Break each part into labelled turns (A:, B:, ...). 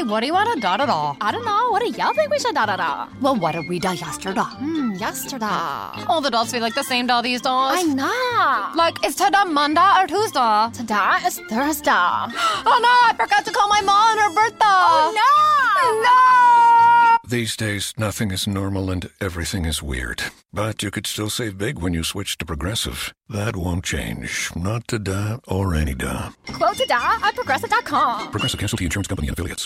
A: what do you want to da-da-da?
B: I don't know. What do y'all think we should da-da-da?
A: Well, what did we da yesterday?
B: Yesterday.
A: All the days feel like the same day these days.
B: I know.
A: Like, is today Monday or Tuesday?
B: Today is Thursday.
A: Oh no, I forgot to call my mom on her birthday.
B: Oh no!
A: No!
C: These days, nothing is normal and everything is weird. But you could still save big when you switch to Progressive. That won't change. Not today or any day.
B: Quote today at Progressive.com.
C: Progressive Casualty Insurance Company and Affiliates.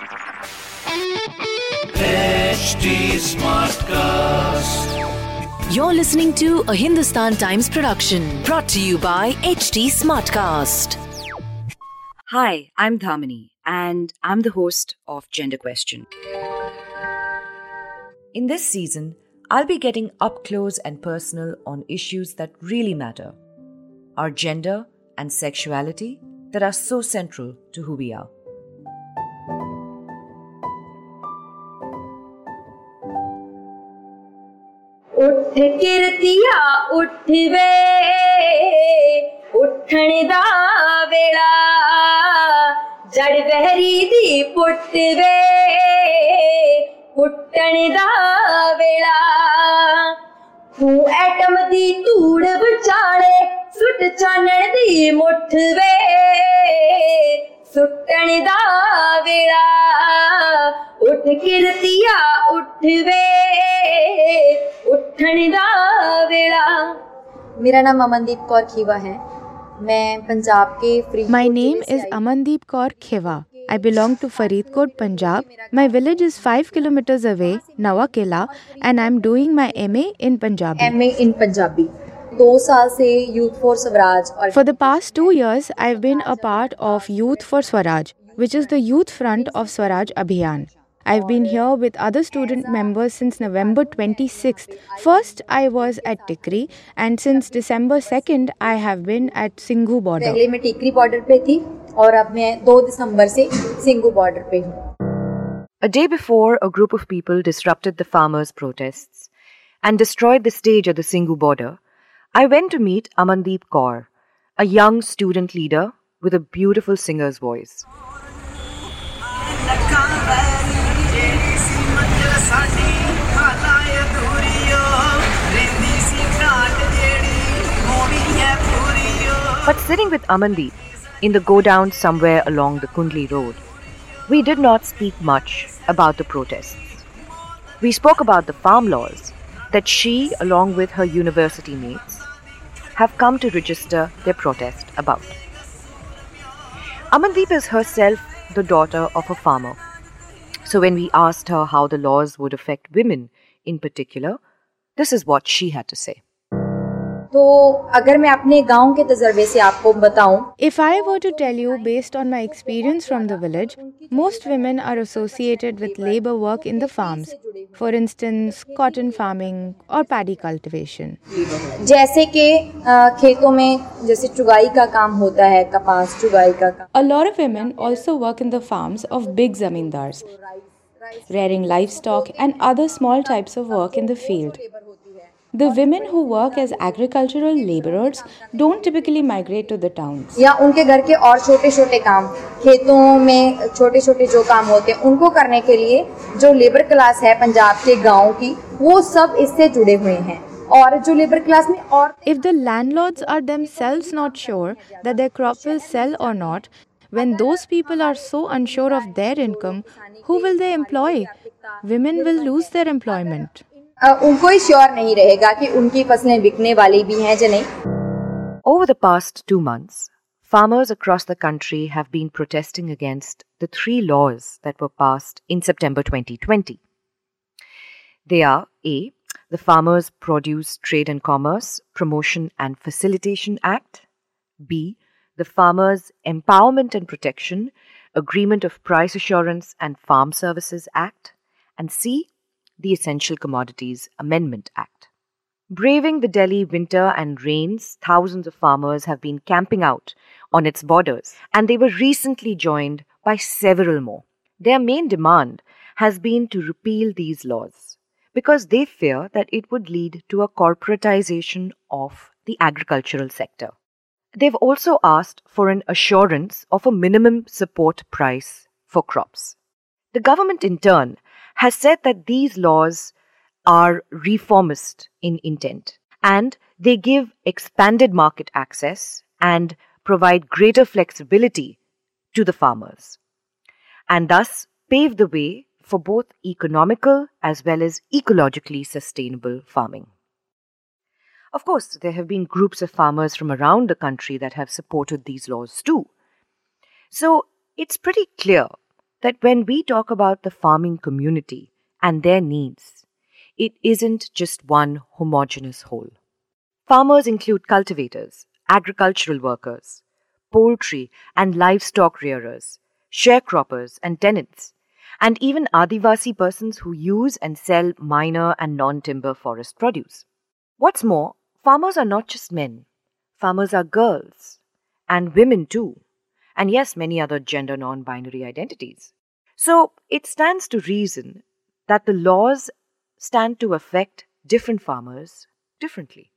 D: HT Smartcast.
E: You're listening to a Hindustan Times production brought to you by HT Smartcast.
F: Hi, I'm Dhamini and I'm the host of Gender Question. In this season, I'll be getting up close and personal on issues that really matter. Our gender and sexuality that are so central to who we are.
G: उठ किरतिया उठ वे उठण दा वेला जड़ बहरी दी put वे उठण दा वेला तू एटम दी तूड़ विचाले सुट चानण दी मुठ वे सुटण दा वेला उठ किरतिया उठ वे उठण दा वेला। मेरा नाम अमनदीप कौर खीवा है। मैं पंजाब के Faridkot.
H: My name is Amandeep Kaur Khiva. I belong to Faridkot, Punjab. My village is 5 kilometers away, Nawa Kela, and I'm doing my MA in Punjabi.
G: MA in Punjabi. 2 साल से Youth for Swaraj और
H: For the past 2 years, I've been a part of Youth for Swaraj, which is the youth front of Swaraj Abhiyan. I've been here with other student members since November 26th. First, I was at Tikri, and since December 2nd, I have been at Singhu border.
G: पहले मैं टिकरी border पे थी और अब मैं 2 दिसंबर से Singhu border पे हूँ।
F: A day before, a group of people disrupted the farmers' protests and destroyed the stage at the Singhu border. I went to meet Amandeep Kaur, a young student leader with a beautiful singer's voice. But sitting with Amandeep in the go-down somewhere along the Kundli road, we did not speak much about the protests. We spoke about the farm laws that she, along with her university mates, have come to register their protest about. Amandeep is herself the daughter of a farmer. So when we asked her how the laws would affect women in particular, this is what she had to say.
G: तो अगर मैं अपने गांव के तजर्बे से आपको बताऊं,
H: If I were to tell you based on my experience from the village, most women are associated with labor work in the farms. For instance, cotton farming or paddy cultivation.
G: जैसे कि खेतों में जैसे चुगाई का काम होता है, कपास चुगाई का काम।
H: A lot of women also work in the farms of big zamindars, rearing livestock and other small types of work in the field. The women who work as agricultural laborers don't typically migrate to the towns.
G: या उनके घर के और छोटे-छोटे काम, खेतों में छोटे-छोटे जो काम होते हैं, उनको करने के लिए जो लेबर क्लास है पंजाब के गांव की, वो सब इससे जुड़े हुए हैं। और जो लेबर क्लास में और
H: If the landlords are themselves not sure that their crop will sell or not, when those people are so unsure of their income, who will they employ? Women will lose their employment.
G: उनको ही sure नहीं रहेगा कि उनकी फसलें बिकने वाली भी हैं या नहीं।
F: Over the past 2 months, farmers across the country have been protesting against the 3 laws that were passed in September 2020. They are A. The Farmers' Produce Trade and Commerce Promotion and Facilitation Act, B. The Farmers' Empowerment and Protection Agreement of Price Assurance and Farm Services Act, and C. The Essential Commodities Amendment Act. Braving the Delhi winter and rains, thousands of farmers have been camping out on its borders, and they were recently joined by several more. Their main demand has been to repeal these laws because they fear that it would lead to a corporatization of the agricultural sector. They've also asked for an assurance of a minimum support price for crops. The government, in turn, has said that these laws are reformist in intent and they give expanded market access and provide greater flexibility to the farmers and thus pave the way for both economical as well as ecologically sustainable farming. Of course, there have been groups of farmers from around the country that have supported these laws too. So it's pretty clear that when we talk about the farming community and their needs, it isn't just one homogeneous whole. Farmers include cultivators, agricultural workers, poultry and livestock rearers, sharecroppers and tenants, and even Adivasi persons who use and sell minor and non-timber forest produce. What's more, farmers are not just men. Farmers are girls and women too. And yes, many other gender non-binary identities. So it stands to reason that the laws stand to affect different farmers differently.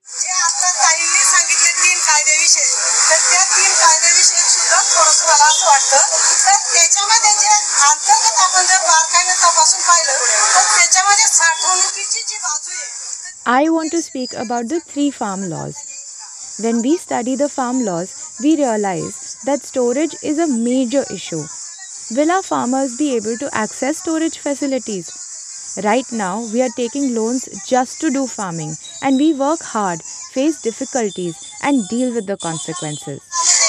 H: I want to speak about the 3 farm laws. When we study the farm laws, we realize that storage is a major issue. Will our farmers be able to access storage facilities? Right now, we are taking loans just to do farming, and we work hard, face difficulties, and deal with the consequences.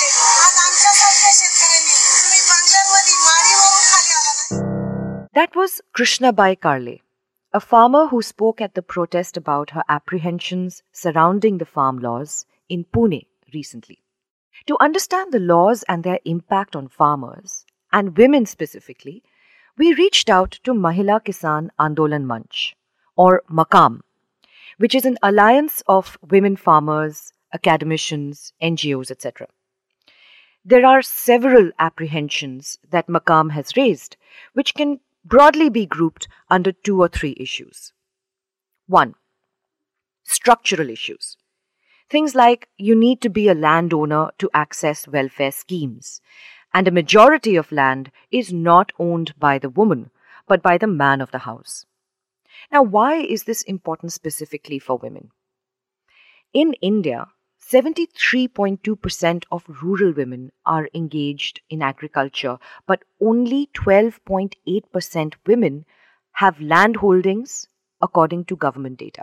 F: That was Krishnabai Karle, a farmer who spoke at the protest about her apprehensions surrounding the farm laws in Pune recently. To understand the laws and their impact on farmers, and women specifically, we reached out to Mahila Kisan Andolan Manch, or MAKAM, which is an alliance of women farmers, academicians, NGOs, etc. There are several apprehensions that MAKAM has raised, which can broadly be grouped under 2 or 3 issues. 1. Structural issues. Things like you need to be a landowner to access welfare schemes, and a majority of land is not owned by the woman, but by the man of the house. Now, why is this important specifically for women? In India, 73.2% of rural women are engaged in agriculture, but only 12.8% women have land holdings according to government data.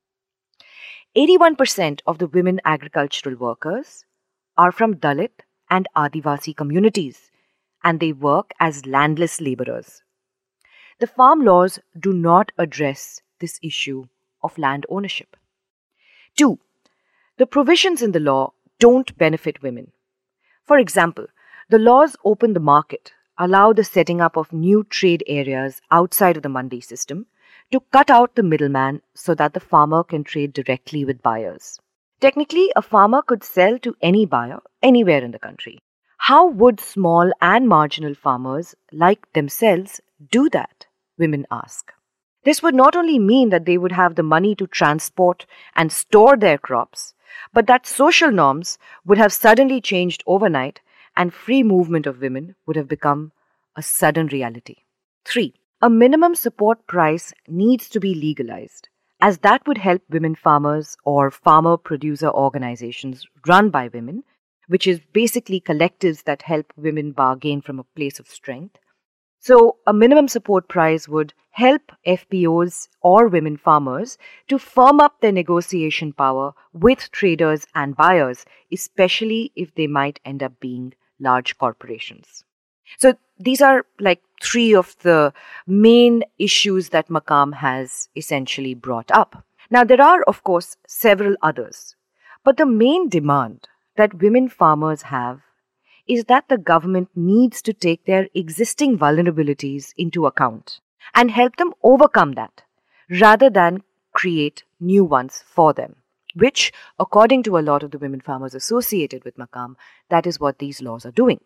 F: 81% of the women agricultural workers are from Dalit and Adivasi communities, and they work as landless laborers. The farm laws do not address this issue of land ownership. 2. The provisions in the law don't benefit women. For example, the laws open the market, allow the setting up of new trade areas outside of the mandi system to cut out the middleman so that the farmer can trade directly with buyers. Technically, a farmer could sell to any buyer anywhere in the country. How would small and marginal farmers like themselves do that? Women ask. This would not only mean that they would have the money to transport and store their crops, but that social norms would have suddenly changed overnight and free movement of women would have become a sudden reality. 3. A minimum support price needs to be legalized, as that would help women farmers or farmer producer organizations run by women, which is basically collectives that help women bargain from a place of strength. So a minimum support price would help FPOs or women farmers to firm up their negotiation power with traders and buyers, especially if they might end up being large corporations. So these are like 3 of the main issues that MAKAM has essentially brought up. Now there are, of course, several others, but the main demand that women farmers have is that the government needs to take their existing vulnerabilities into account and help them overcome that, rather than create new ones for them, which, according to a lot of the women farmers associated with MAKAM, that is what these laws are doing.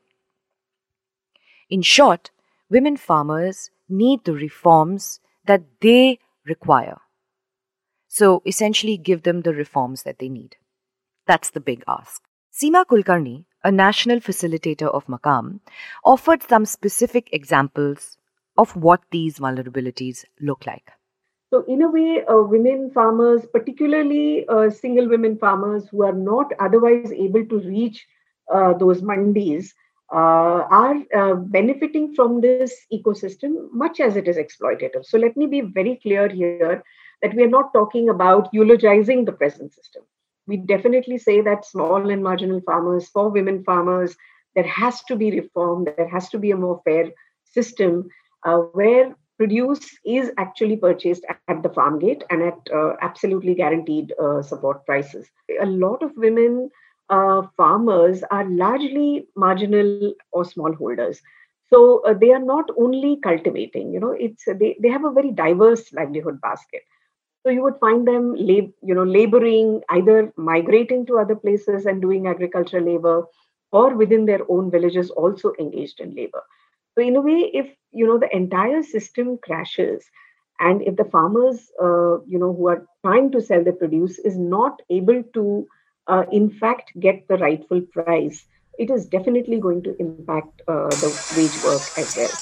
F: In short, women farmers need the reforms that they require. So essentially give them the reforms that they need. That's the big ask. Seema Kulkarni, a national facilitator of MAKAM, offered some specific examples of what these vulnerabilities look like.
I: So in a way, women farmers, particularly single women farmers who are not otherwise able to reach those mandis, are benefiting from this ecosystem much as it is exploitative. So let me be very clear here that we are not talking about eulogizing the present system. We definitely say that small and marginal farmers, for women farmers, there has to be reform, there has to be a more fair system where produce is actually purchased at the farm gate and at absolutely guaranteed support prices. A lot of women farmers are largely marginal or smallholders. So they are not only cultivating, they have a very diverse livelihood basket. So you would find them laboring, either migrating to other places and doing agricultural labor, or within their own villages also engaged in labor. So in a way, if the entire system crashes, and if the farmers who are trying to sell their produce is not able to in fact get the rightful price, it is definitely going to impact the wage work as well.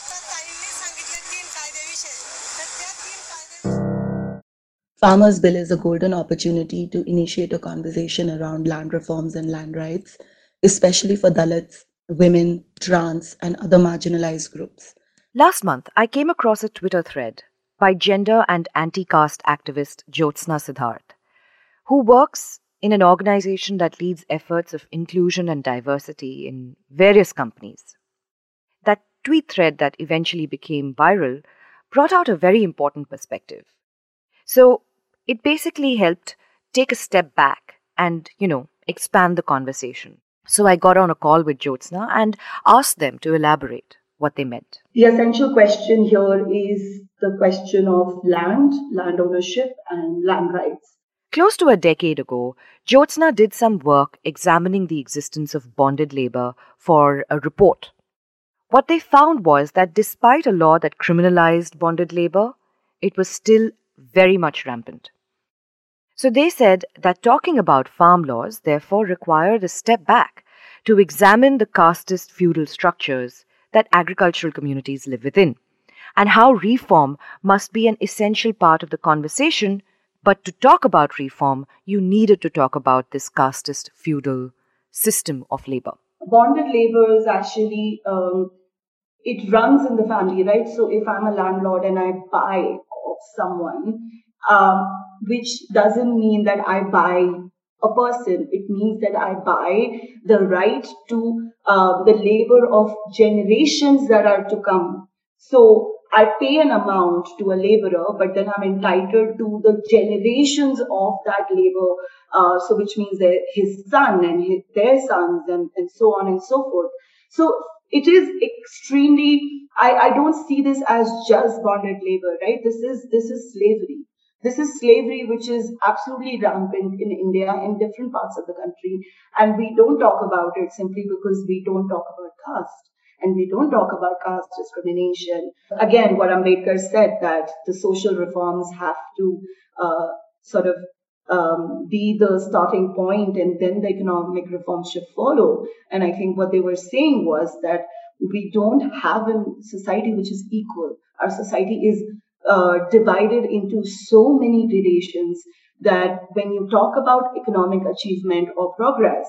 J: Farmers' Bill is a golden opportunity to initiate a conversation around land reforms and land rights, especially for Dalits, women, trans, and other marginalized groups.
F: Last month, I came across a Twitter thread by gender and anti-caste activist Jyotsna Siddharth, who works in an organization that leads efforts of inclusion and diversity in various companies. That tweet thread that eventually became viral brought out a very important perspective. So it basically helped take a step back and, expand the conversation. So I got on a call with Jyotsna and asked them to elaborate what they meant.
J: The essential question here is the question of land ownership, and land rights.
F: Close to a decade ago, Jyotsna did some work examining the existence of bonded labor for a report. What they found was that despite a law that criminalized bonded labor, it was still very much rampant. So they said that talking about farm laws therefore required a step back to examine the casteist feudal structures that agricultural communities live within, and how reform must be an essential part of the conversation. But to talk about reform, you needed to talk about this casteist feudal system of labor.
J: Bonded labor is actually, it runs in the family, right? So if I'm a landlord and I buy of someone, which doesn't mean that I buy a person. It means that I buy the right to the labor of generations that are to come. So I pay an amount to a laborer, but then I'm entitled to the generations of that labor, so which means his son and their sons and so on and so forth. So it is extremely, I don't see this as just bonded labor, right? This is slavery. This is slavery which is absolutely rampant in India, in different parts of the country. And we don't talk about it simply because we don't talk about caste. And we don't talk about caste discrimination. Again, what Ambedkar said, that the social reforms have to be the starting point, and then the economic reforms should follow. And I think what they were saying was that we don't have a society which is equal. Our society is divided into so many gradations that when you talk about economic achievement or progress,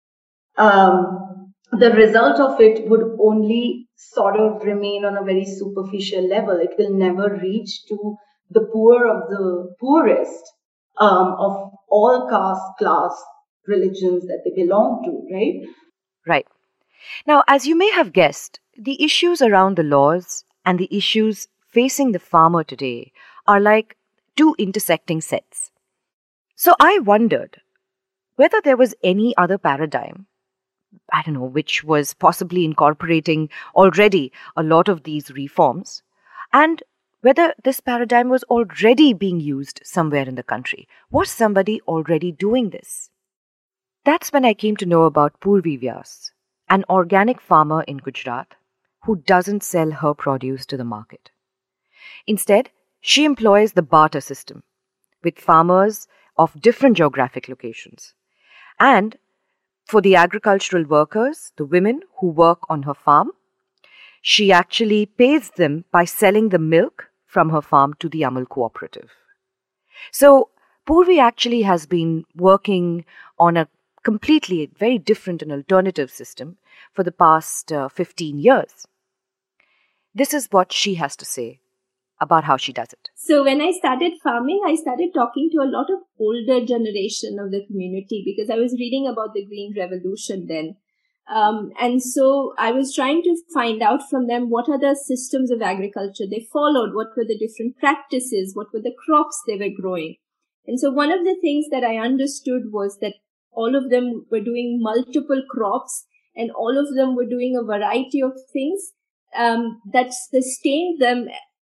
J: the result of it would only sort of remain on a very superficial level. It will never reach to the poor of the poorest of all caste, class, religions that they belong to, right?
F: Right. Now, as you may have guessed, the issues around the laws and the issues facing the farmer today are like two intersecting sets. So I wondered whether there was any other paradigm, which was possibly incorporating already a lot of these reforms, and whether this paradigm was already being used somewhere in the country. Was somebody already doing this? That's when I came to know about Purvi Vyas, an organic farmer in Gujarat who doesn't sell her produce to the market. Instead, she employs the barter system with farmers of different geographic locations. And for the agricultural workers, the women who work on her farm, she actually pays them by selling the milk from her farm to the Amul cooperative. So Purvi actually has been working on a completely very different and alternative system for the past 15 years. This is what she has to say about how she does it.
K: So when I started farming, I started talking to a lot of older generation of the community because I was reading about the Green Revolution then. And so I was trying to find out from them what are the systems of agriculture they followed, what were the different practices, what were the crops they were growing. And so one of the things that I understood was that all of them were doing multiple crops and all of them were doing a variety of things that sustained them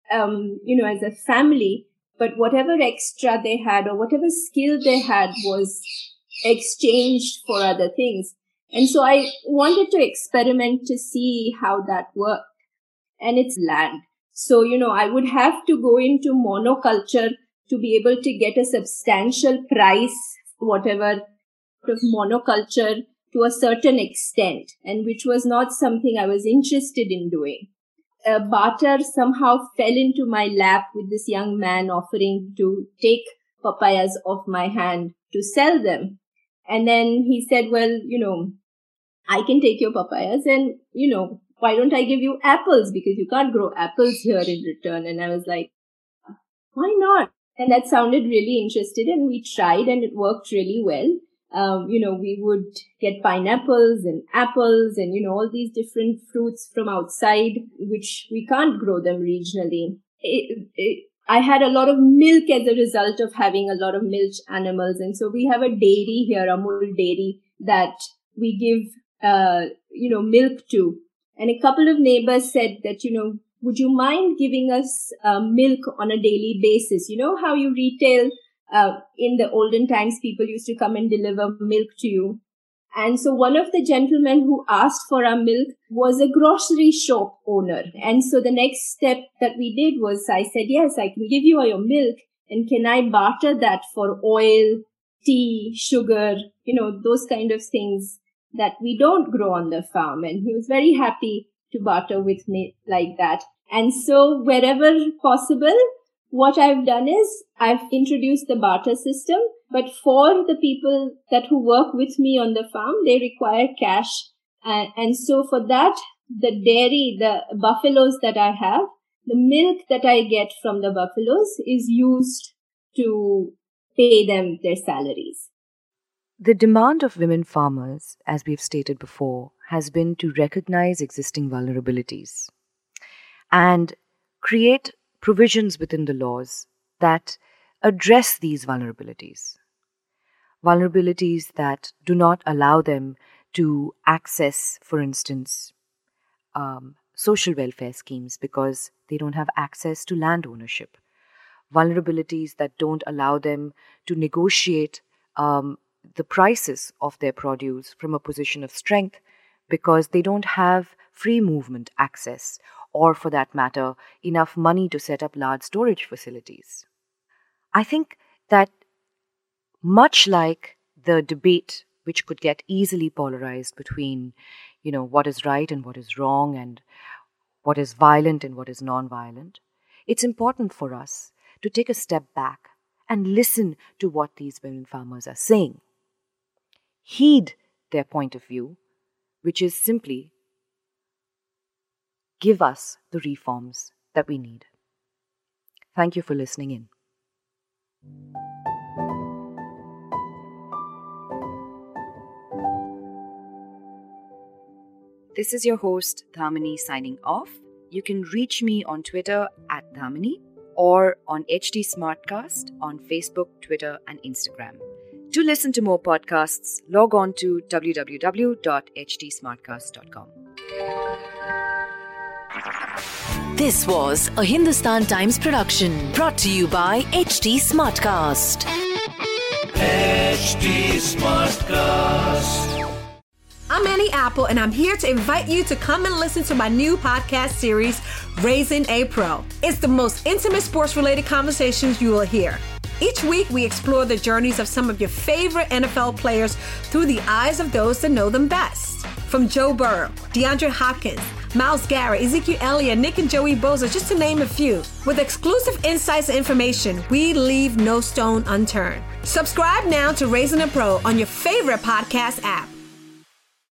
K: as a family, but whatever extra they had or whatever skill they had was exchanged for other things. And so I wanted to experiment to see how that worked. And it's land. So, I would have to go into monoculture to be able to get a substantial price, whatever of monoculture to a certain extent, and which was not something I was interested in doing. Barter somehow fell into my lap with this young man offering to take papayas off my hand to sell them. And then he said, well, I can take your papayas and, why don't I give you apples? Because you can't grow apples here in return. And I was like, why not? And that sounded really interesting. And we tried and it worked really well. We would get pineapples and apples and, all these different fruits from outside, which we can't grow them regionally. I had a lot of milk as a result of having a lot of milk animals. And so we have a dairy here, Amul Dairy, that we give, milk to. And a couple of neighbors said that, would you mind giving us milk on a daily basis? You know how you retail in the olden times, people used to come and deliver milk to you. And so one of the gentlemen who asked for our milk was a grocery shop owner. And so the next step that we did was I said, yes, I can give you your milk. And can I barter that for oil, tea, sugar, those kind of things that we don't grow on the farm? And he was very happy to barter with me like that. And so wherever possible, what I've done is I've introduced the barter system, but for the people who work with me on the farm, they require cash. And so for that, the dairy, the buffaloes that I have, the milk that I get from the buffaloes is used to pay them their salaries.
F: The demand of women farmers, as we've stated before, has been to recognize existing vulnerabilities and create provisions within the laws that address these vulnerabilities. Vulnerabilities that do not allow them to access, for instance, social welfare schemes because they don't have access to land ownership. Vulnerabilities that don't allow them to negotiate the prices of their produce from a position of strength because they don't have free movement access or, for that matter, enough money to set up large storage facilities. I think that much like the debate which could get easily polarized between, what is right and what is wrong and what is violent and what is non-violent, it's important for us to take a step back and listen to what these women farmers are saying. Heed their point of view, which is simply give us the reforms that we need. Thank you for listening in. This is your host, Dhamini, signing off. You can reach me on Twitter at Dhamini or on HT Smartcast on Facebook, Twitter, and Instagram. To listen to more podcasts, log on to www.htsmartcast.com.
E: This was a Hindustan Times production brought to you by HT Smartcast.
D: HT Smartcast.
L: I'm Annie Apple, and I'm here to invite you to come and listen to my new podcast series, Raising a Pro. It's the most intimate sports-related conversations you will hear. Each week, we explore the journeys of some of your favorite NFL players through the eyes of those that know them best. From Joe Burrow, DeAndre Hopkins, Miles Garrett, Ezekiel Elliott, Nick and Joey Boza, just to name a few. With exclusive insights and information, we leave no stone unturned. Subscribe now to Raising a Pro on your favorite podcast app.